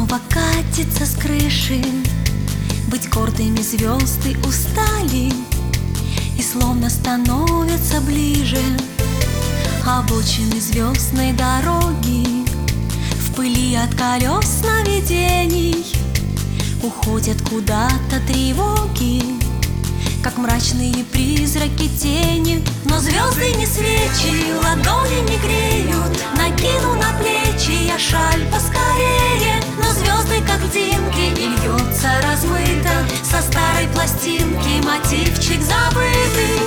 снова катится с крыши. Быть гордыми звезды устали и словно становятся ближе. Обочины звездной дороги в пыли от колес сновидений уходят куда-то тревоги, как мрачные призраки тени. Но звезды не свечи, ладони не греют. Накину на плечи я шаль поскорее. Но звезды как льдинки, и льется размыто со старой пластинки мотивчик забытый.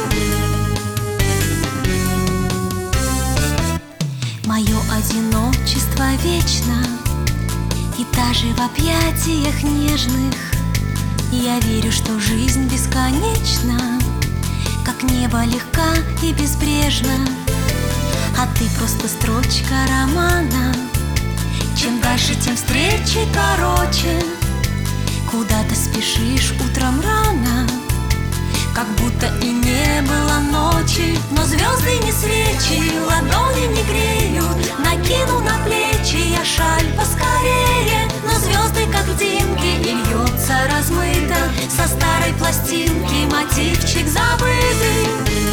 Мое одиночество вечно, и даже в объятиях нежных я верю, что жизнь бесконечна, как небо легка и безбрежна. А ты просто строчка романа. Чем дальше, тем встречи короче. Куда ты спешишь утром рано, как будто и не было ночи. Но звезды не свечи, ладони не греют. Накину на плечи я шаль поскорее. Но звезды как льдинки, и льется размыто со старой пластинки мотивчик забытый.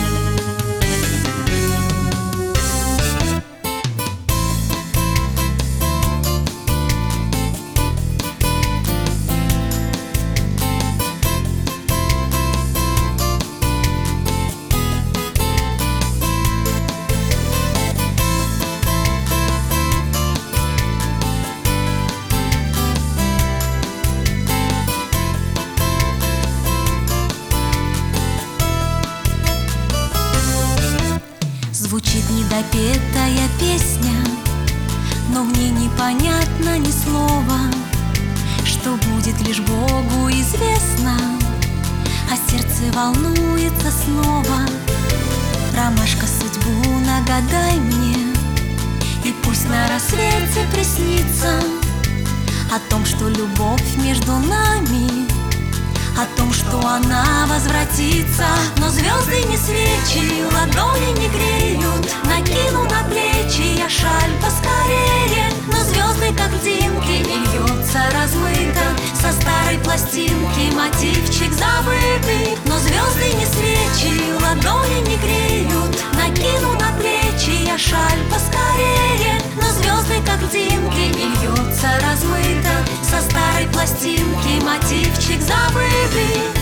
Звучит недопетая песня, но мне непонятно ни слова. Что будет, лишь Богу известно, а сердце волнуется снова. Ромашка, судьбу нагадай мне, и пусть на рассвете приснится о том, что любовь между нами, о том, что она возвратится. Но звезды не свечи, ладони не греют. Накину на плечи я шаль поскорее. Но звезды как льдинки, и льется размыто со старой пластинки мотивчик забытый. Но звезды не свечи, ладони не греют. Накину на плечи я шаль поскорее. Но звезды как льдинки, и льется размыто со старой пластинки мотивчик забытый.